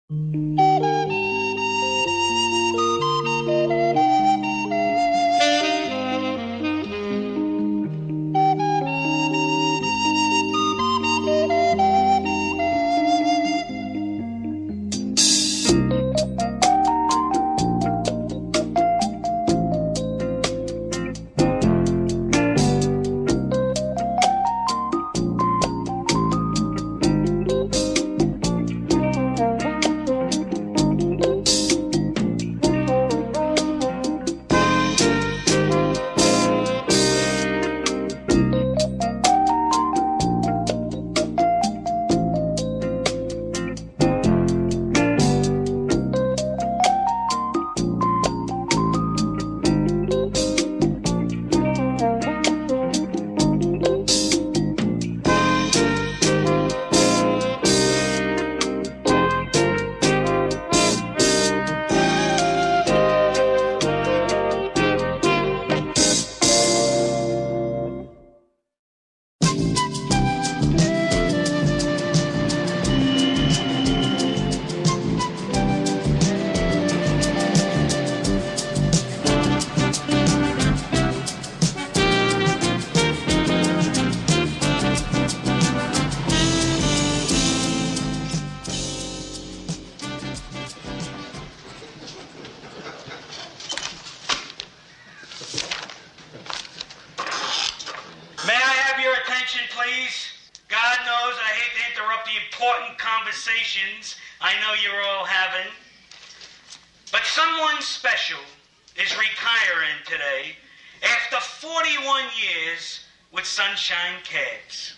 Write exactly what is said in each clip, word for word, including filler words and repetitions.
Sunshine Cabs.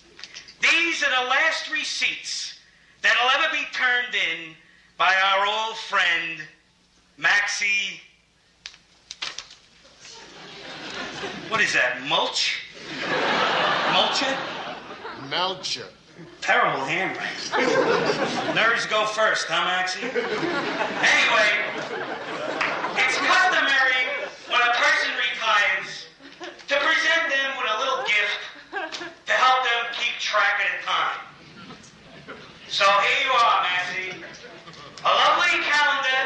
These are the last receipts that'll ever be turned in by our old friend, Maxie. What is that, mulch? Mulcher? Melcher. Terrible handwriting. Nerves go first, huh, Maxie? Anyway, it's customary when a person retires to present them with a little gift to help them keep track of the time. So here you are, Maxie. A lovely calendar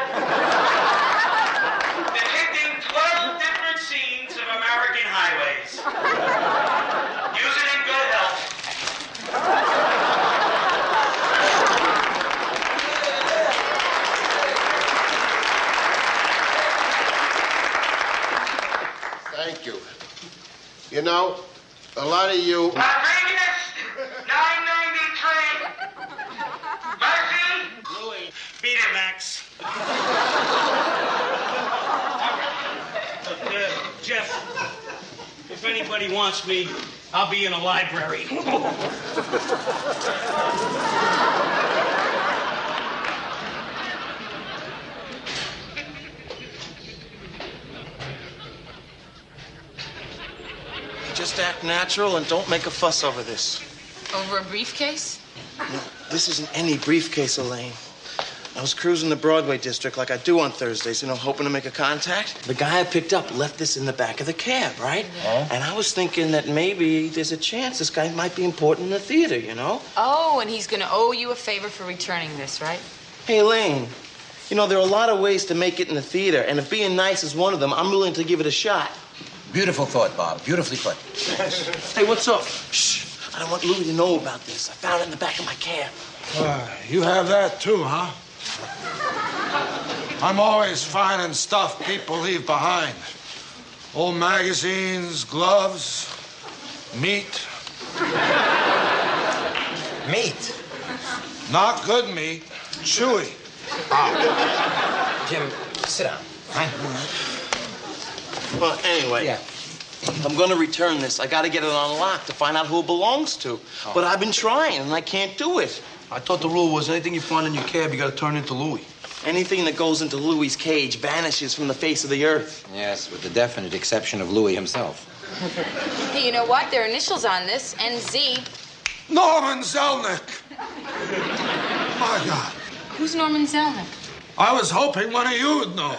depicting twelve different scenes of American highways. Use it in good health. Thank you. You know, a lot of you... Rodriguez, nine ninety-three. Murphy. Louis. Beat it, Max. Look, uh, Jeff, if anybody wants me, I'll be in a library. Just act natural and don't make a fuss over this. Over a briefcase? No, this isn't any briefcase, Elaine. I was cruising the Broadway district like I do on Thursdays, you know, hoping to make a contact. The guy I picked up left this in the back of the cab, right? Yeah. And I was thinking that maybe there's a chance this guy might be important in the theater, you know? Oh, and he's gonna owe you a favor for returning this, right? Hey, Elaine, you know, there are a lot of ways to make it in the theater, and if being nice is one of them, I'm willing to give it a shot. Beautiful thought, Bob. Beautifully put. Hey, what's up? Shh. I don't want Louis to know about this. I found it in the back of my cab. Uh, you have that too, huh? I'm always finding stuff people leave behind. Old magazines, gloves, meat. Meat? Not good meat. Chewy. Oh. Jim, sit down. Huh? Well, anyway, Yeah. I'm going to return this. I got to get it on lock to find out who it belongs to. Oh. But I've been trying, and I can't do it. I thought the rule was anything you find in your cab, you got to turn into Louis. Anything that goes into Louis's cage vanishes from the face of the earth. Yes, with the definite exception of Louis himself. Hey, you know what? There are initials on this, N Z. Norman Zelnick. My God. Who's Norman Zelnick? I was hoping one of you would know.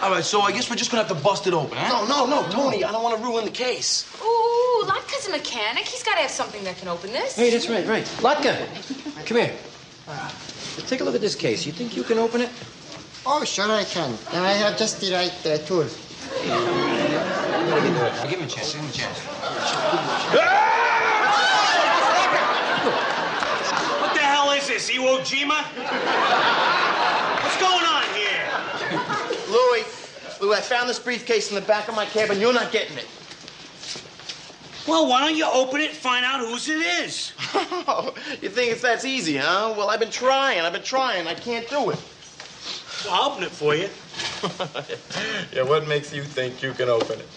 All right, so I guess we're just gonna have to bust it open, huh? No, no, no, Tony, I don't want to ruin the case. Ooh, Latka's a mechanic. He's got to have something that can open this. Hey, that's right, right. Latka, come here. Take a look at this case. You think you can open it? Oh, sure I can. And I have just the right uh, tool. Give him a chance. Give him a chance. What the hell is this, Iwo Jima? What's going on here? Louis, Louis, I found this briefcase in the back of my cab, and you're not getting it. Well, why don't you open it and find out whose it is? You think it's that easy, huh? Well, I've been trying. I've been trying. I can't do it. I'll open it for you. Yeah, what makes you think you can open it?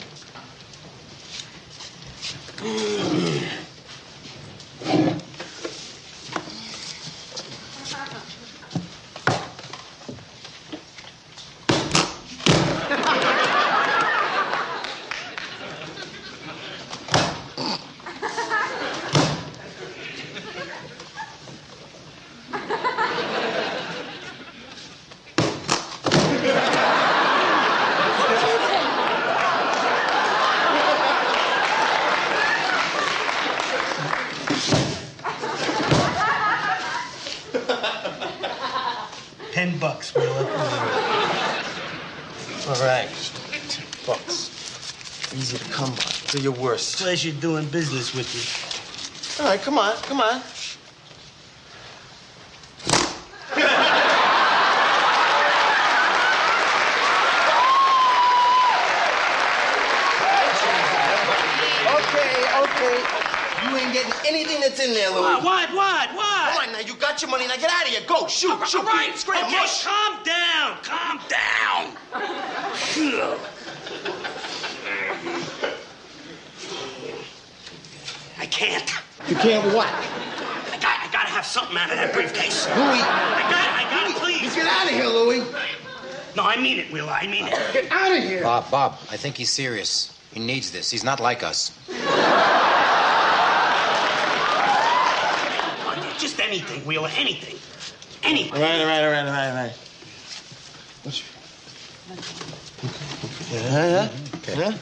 Ten bucks, Wheeler. All right. Bucks. Easy to come by. Do your worst. Pleasure doing business with you. All right, come on, come on. Okay, okay. You ain't getting anything that's in there, Louis. What, what, what, what? Come on, now, you got your money. Now get out of here. Go, shoot, All shoot. right, Scram, okay, mush. calm down, calm down. I can't. You can't what? I got, I gotta have something out of that briefcase. Louis. I got it, I got it, please. Get out of here, Louis. No, I mean it, Wheeler, I mean it. Get out of here. Bob, Bob, I think he's serious. He needs this. He's not like us. Just anything, Wheeler, anything. Anything. All right, all right, all right, all right, all right. What's your... Yeah, yeah. Okay. Yeah?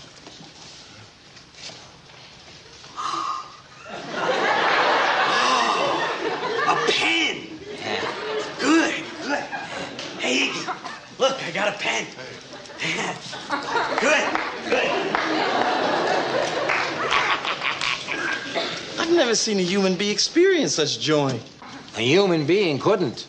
A pen. Good, good. Hey, Iggy, look, I got a pen. Good, good. I've never seen a human being experience such joy. A human being couldn't.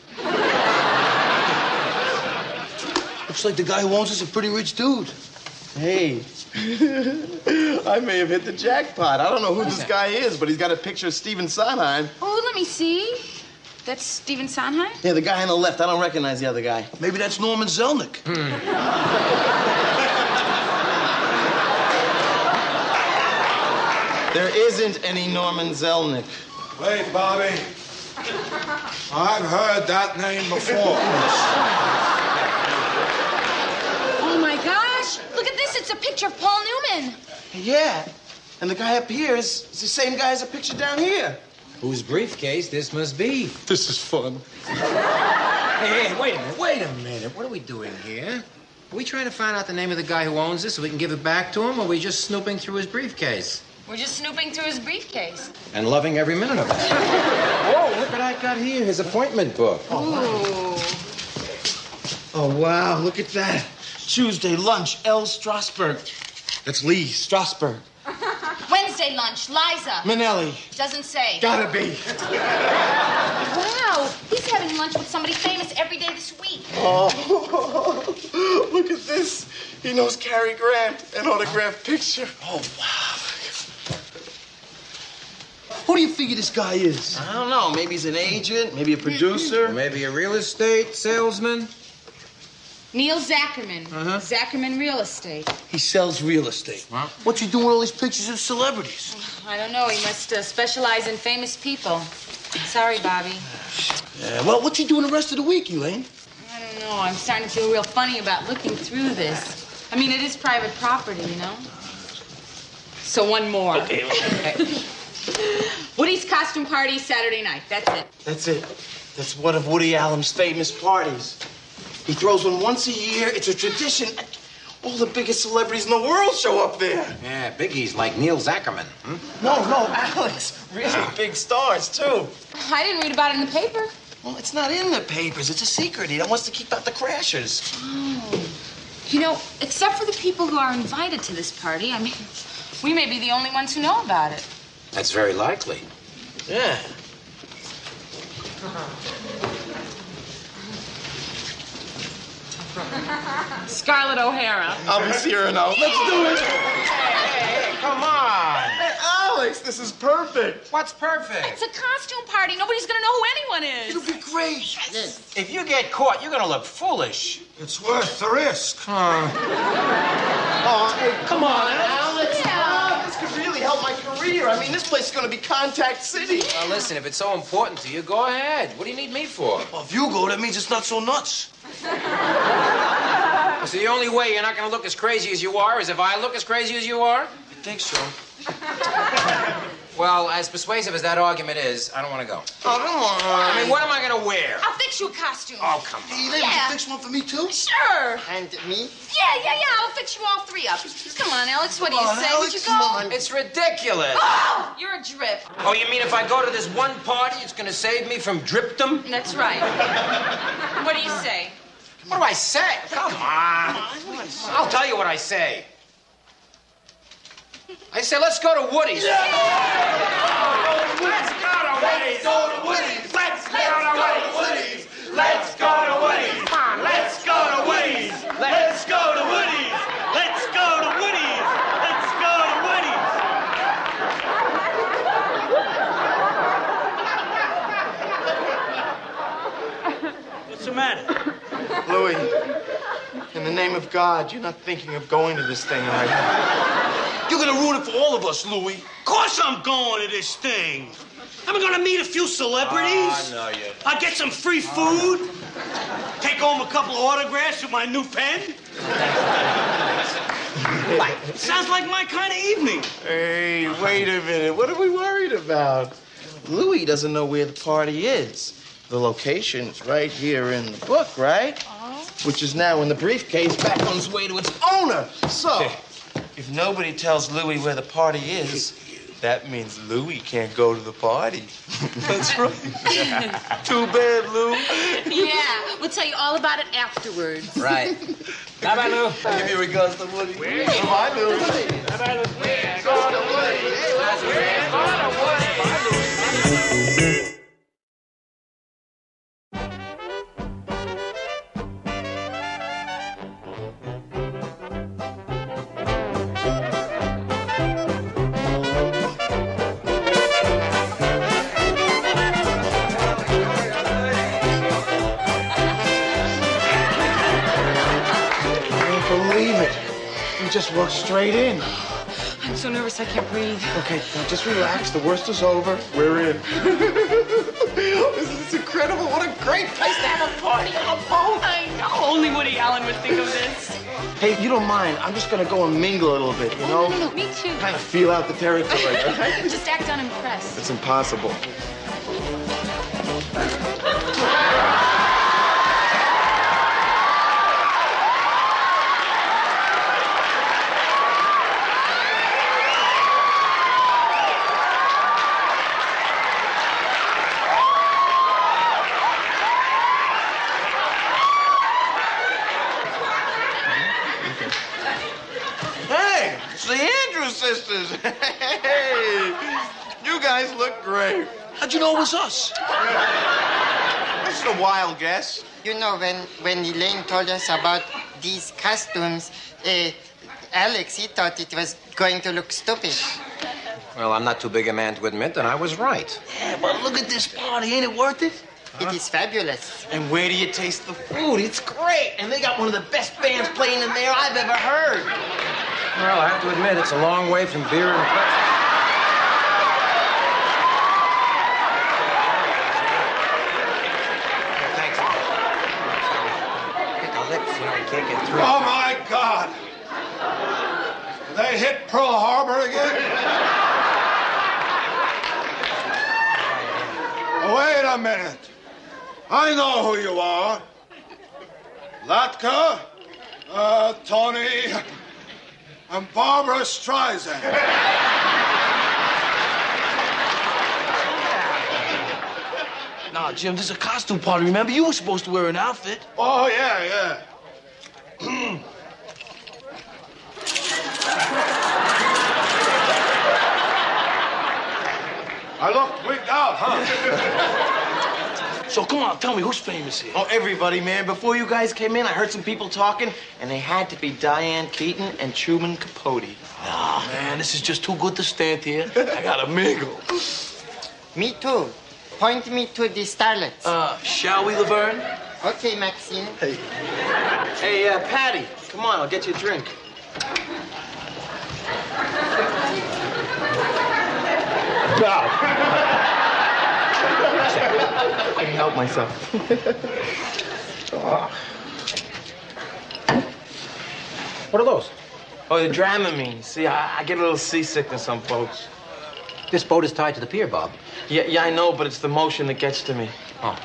Looks like the guy who owns us is a pretty rich dude. Hey, I may have hit the jackpot. I don't know who this guy is, but he's got a picture of Stephen Sondheim. Oh, let me see. That's Stephen Sondheim? Yeah, the guy on the left. I don't recognize the other guy. Maybe that's Norman Zelnick. There isn't any Norman Zelnick. Wait, Bobby. I've heard that name before. Oh, my gosh. Look at this. It's a picture of Paul Newman. Yeah, and the guy up here is, is the same guy as the picture down here. Whose briefcase this must be? This is fun. Hey, hey, wait a minute, wait a minute. What are we doing here? Are we trying to find out the name of the guy who owns this so we can give it back to him, or are we just snooping through his briefcase? We're just snooping through his briefcase. And loving every minute of it. Whoa, look what I got here, his appointment book. Ooh. Oh, wow, look at that. Tuesday lunch, L. Strasberg. That's Lee Strasberg. Wednesday lunch, Liza. Manelli. Doesn't say. Gotta be. Wow, he's having lunch with somebody famous every day this week. Oh, look at this. He knows Cary Grant, an autographed picture. Oh, wow. Who do you figure this guy is? I don't know. Maybe he's an agent, maybe a producer. Or maybe a real estate salesman. Neil Zackerman. Uh-huh. Zackerman Real Estate. He sells real estate. Huh? What's he doing with all these pictures of celebrities? I don't know. He must uh, specialize in famous people. Sorry, Bobby. Yeah, well, what's he doing the rest of the week, Elaine? I don't know. I'm starting to feel real funny about looking through this. I mean, it is private property, you know? So one more. Okay, okay. Woody's costume party Saturday night. That's it. That's it. That's one of Woody Allen's famous parties. He throws one once a year. It's a tradition. All the biggest celebrities in the world show up there. Yeah, biggies like Neil Zackerman. Hmm? No, no, Alex. Really big stars, too. I didn't read about it in the paper. Well, it's not in the papers. It's a secret. He wants to keep out the crashers. Oh. You know, except for the people who are invited to this party, I mean, we may be the only ones who know about it. That's very likely. Yeah. Scarlett O'Hara. I'll be Cyrano. Let's do it. Hey, hey, come on. Hey, Alex, this is perfect. What's perfect? It's a costume party. Nobody's gonna know who anyone is. It'll be great. Yes. If you get caught, you're gonna look foolish. It's worth the risk. Huh. Oh, hey, come on, Alex. Yeah. Oh, this could really help my career. I mean, this place is going to be Contact City. Well, listen, if it's so important to you, go ahead. What do you need me for? Well, if you go, that means it's not so nuts. So the only way you're not gonna look as crazy as you are is if I look as crazy as you are? I think so. Well, as persuasive as that argument is, I don't want to go. Oh, come on. I mean, what am I gonna wear? I'll fix you a costume. Oh, come on. Hey, Elaine, Yeah. would you fix one for me, too? Sure. And me? Yeah, yeah, yeah. I'll fix you all three up. Come on, Alex. What do you Come on, say? Alex, Would you come go? on. It's ridiculous. Oh, you're a drip. Oh, you mean if I go to this one party, it's gonna save me from dripdom? That's right. What do you say? What do I say? Come on. I'll tell you what I say. I say, let's go to Woody's. Let's go to Woody's. Let's go to Woody's. Let's go to Woody's. Let's go to Woody's. Come on, let's Let's go to Woody's. Let's go to Woody's. Let's go to Woody's. Let's go to Woody's. What's the matter? Louis, in the name of God, you're not thinking of going to this thing, are you? You're gonna ruin it for all of us, Louis. Of course I'm going to this thing. I'm gonna meet a few celebrities. Ah, no, you. I'll get some free food. Take home a couple of autographs with my new pen. Sounds like my kind of evening. Hey, wait a minute. What are we worried about? Louis doesn't know where the party is. The location's right here in the book, right? Which is now in the briefcase back on its way to its owner. So, if nobody tells Louis where the party is, that means Louis can't go to the party. That's right. Too bad, Lou. Yeah, we'll tell you all about it afterwards. Right. Bye-bye, Lou. Give your regards to Woody. Bye, Lou. Bye-bye, Lou. Go to Woody's. Go to Woody's. Believe it. We just walked straight in. I'm so nervous I can't breathe. Okay, now just relax. The worst is over. We're in. This is incredible. What a great place to have a party on a boat. I know. Only Woody Allen would think of this. Hey, you don't mind. I'm just going to go and mingle a little bit, you know? No, no, no, me too. Kind of feel out the territory, okay? Just act unimpressed. It's impossible. Hey, it's the Andrews sisters. Hey, you guys look great. How'd you know it was us? This is a wild guess. You know, when, when Elaine told us about these costumes, uh, Alex, he thought it was going to look stupid. Well, I'm not too big a man to admit that I was right. Yeah, but look at this party. Ain't it worth it? It is fabulous. And where do you taste the food? It's great. And they got one of the best bands playing in there I've ever heard. Well, I have to admit, it's a long way from beer and pretzels. Thanks. Pick a lip, you know, you can't get through. Oh, my God. They hit Pearl Harbor again? Wait a minute. I know who you are. Latka, uh, Tony, and Barbara Streisand. Nah, Jim, this is a costume party. Remember, you were supposed to wear an outfit. Oh, yeah, yeah. I look wigged out, huh? So come on, tell me, who's famous here? Oh, everybody, man. Before you guys came in, I heard some people talking, and they had to be Diane Keaton and Truman Capote. Nah, man, this is just too good to stand here. I gotta mingle. Me too. Point me to the starlets. Uh, shall we, Laverne? Okay, Maxine. Hey. Hey, uh, Patty, come on, I'll get you a drink. I can help myself. What are those? Oh, the Dramamine. See, I, I get a little seasickness on boats. This boat is tied to the pier, Bob. Yeah, yeah, I know, but it's the motion that gets to me. Oh.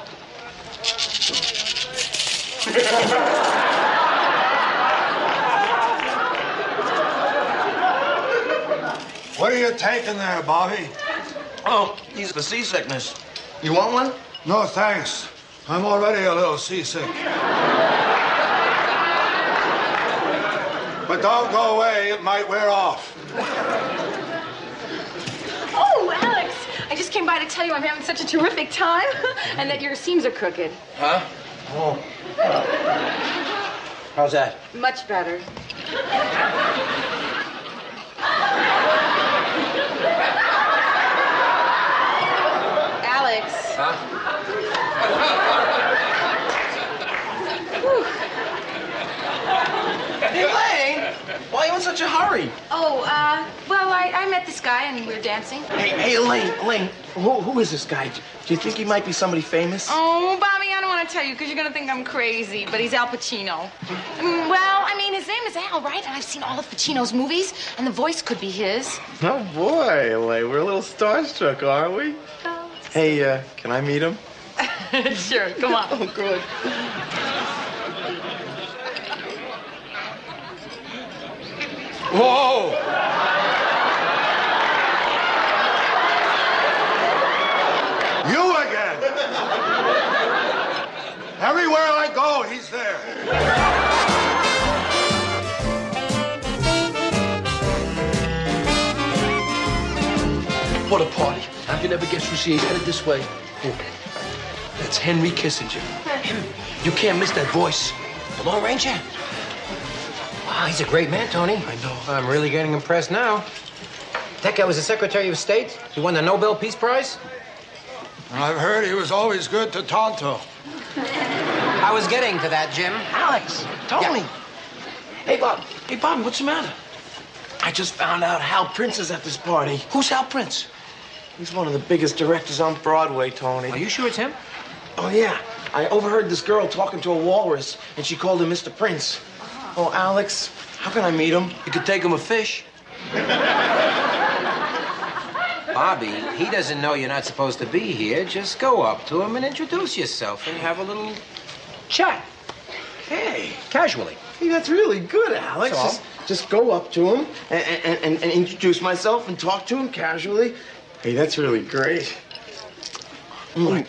What are you taking there, Bobby? Oh, he's the seasickness. You want one? No, thanks. I'm already a little seasick. But don't go away. It might wear off. Oh, Alex, I just came by to tell you I'm having such a terrific time and that your seams are crooked. Huh? Oh. How's that? Much better. Alex. Huh? Hey, Elaine, why are you in such a hurry? Oh, uh, well, I, I met this guy and we were dancing. Hey, hey, Elaine, Elaine, who, who is this guy? Do you think he might be somebody famous? Oh, Bobby, I don't want to tell you because you're going to think I'm crazy, but he's Al Pacino. Mm, well, I mean, his name is Al, right? And I've seen all of Pacino's movies, and the voice could be his. Oh, boy, Elaine, we're a little starstruck, aren't we? Oh. Hey, uh, can I meet him? Sure, come on. Oh, good. Whoa! You again! Everywhere I go, he's there. What a party. I can never guess who she is headed this way. Oh, that's Henry Kissinger. You can't miss that voice. The Lone Ranger? Wow, he's a great man, Tony. I know. I'm really getting impressed now. That guy was the Secretary of State. He won the Nobel Peace Prize. I've heard he was always good to Tonto. I was getting to that, Jim. Alex, Tony. Yeah. Hey, Bob. Hey, Bob, what's the matter? I just found out Hal Prince is at this party. Who's Hal Prince? He's one of the biggest directors on Broadway, Tony. Are you sure it's him? Oh, yeah. I overheard this girl talking to a walrus, and she called him Mister Prince. Oh, Alex, how can I meet him? You could take him a fish. Bobby, he doesn't know you're not supposed to be here. Just go up to him and introduce yourself and have a little chat. Hey, Casually. hey, that's really good, Alex. So? Just, just go up to him and, and, and, and introduce myself and talk to him casually. Hey, that's really great. Mm.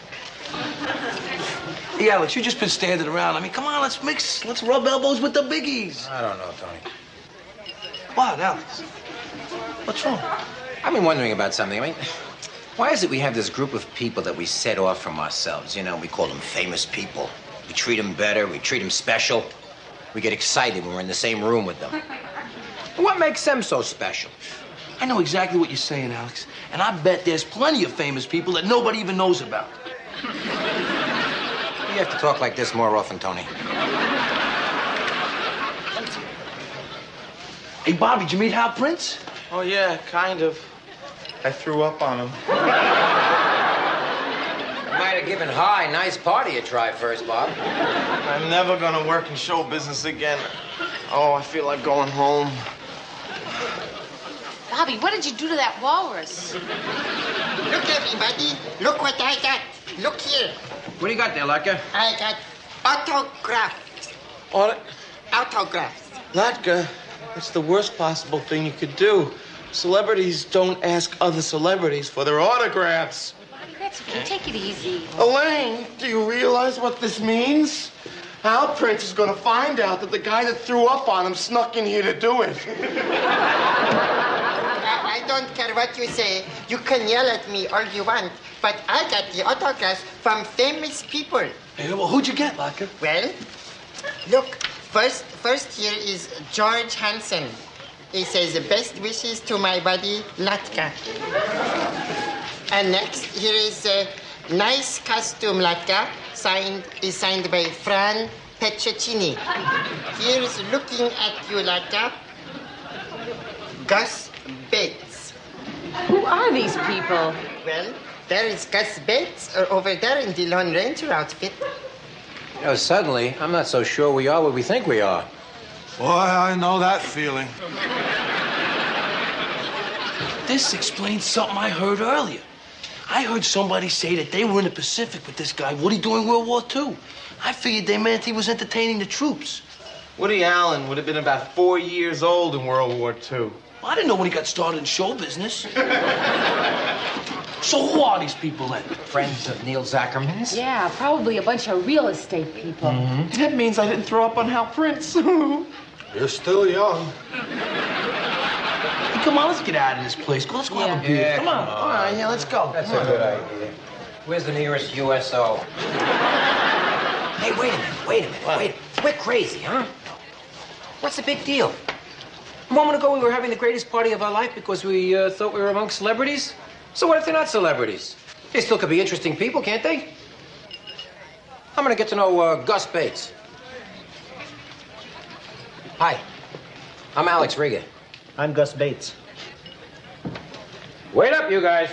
Hey, Alex, you just been standing around. I mean, come on, let's mix. Let's rub elbows with the biggies. I don't know, Tony. What, Alex? What's wrong? I've been wondering about something. I mean, why is it we have this group of people that we set off from ourselves? You know, we call them famous people. We treat them better. We treat them special. We get excited when we're in the same room with them. What makes them so special? I know exactly what you're saying, Alex. And I bet there's plenty of famous people that nobody even knows about. You have to talk like this more often, Tony. Hey, Bobby, did you meet Hal Prince? Oh, yeah, kind of. I threw up on him. Might have given High a nice party a try first, Bob. I'm never gonna work in show business again. Oh, I feel like going home. Bobby, what did you do to that walrus? Look, everybody. Look what I got. Look here. What do you got there, Latka? I got autograph Auto- Autographs. Latka, it's the worst possible thing you could do. Celebrities don't ask other celebrities for their autographs. That's okay. Take it easy. Elaine, do you realize what this means? Al Prince is going to find out that the guy that threw up on him snuck in here to do it. I, I don't care what you say. You can yell at me all you want, but I got the autographs from famous people. Hey, well, who'd you get, Latka? Well, look, first, first here is George Hansen. He says, best wishes to my buddy, Latka. And next, here is a nice costume, Latka, signed, is signed by Fran Petrocini. Here's looking at you, Latka, Gus Bates. Who are these people? Well, there is Gus Bates uh, over there in the Lone Ranger outfit. You know, suddenly, I'm not so sure we are what we think we are. Boy, I know that feeling. This explains something I heard earlier. I heard somebody say that they were in the Pacific with this guy, Woody, during World War Two. I figured they meant he was entertaining the troops. Woody Allen would have been about four years old in World War Two. I didn't know when he got started in show business. So who are these people then? Friends of Neil Zackerman's? Yeah, probably a bunch of real estate people. Mm-hmm. That means I didn't throw up on Hal Prince. You're still young. Hey, come on, let's get out of this place. Go, let's go have a beer. Yeah, come on. come on. All right, yeah, let's go. That's Come a on. good idea. Where's the nearest U S O? Hey, wait a minute, wait a minute, What? wait. We're crazy, huh? What's the big deal? A moment ago, we were having the greatest party of our life because we uh, thought we were among celebrities. So what if they're not celebrities? They still could be interesting people, can't they? I'm gonna get to know uh, Gus Bates. Hi, I'm Alex Riga. I'm Gus Bates. Wait up, you guys.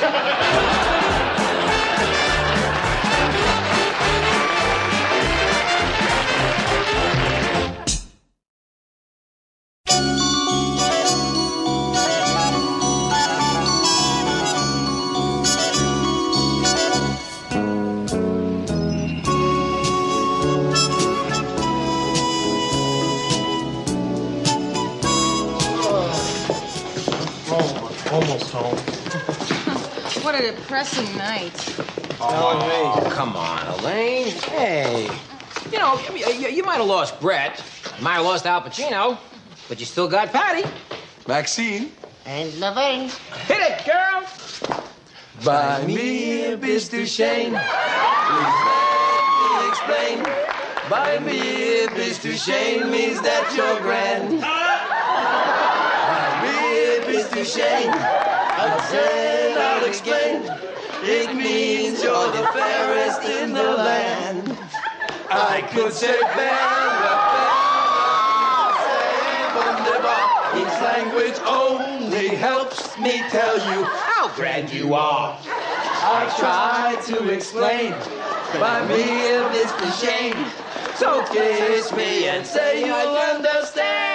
Almost home. What a depressing night. Oh, come on, Elaine. Hey. You know, I mean, you, you might have lost Brett. You might have lost Al Pacino. But you still got Patty. Maxine. And Laverne. Hit it, girl. Buy me a Mister Shane. Please let me explain. Buy me a Mister Shane means that you're grand. Buy me a Mister Shane. I'll say, I'll explain. It means you're the fairest in the land. I could say Bella, Bella, say Wunderbar. Each language only helps me tell you how grand you are. I try to explain by me a Mister Shane. So kiss me and say you'll understand.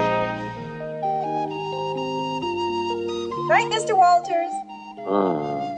Right, Mister Walters? Uh.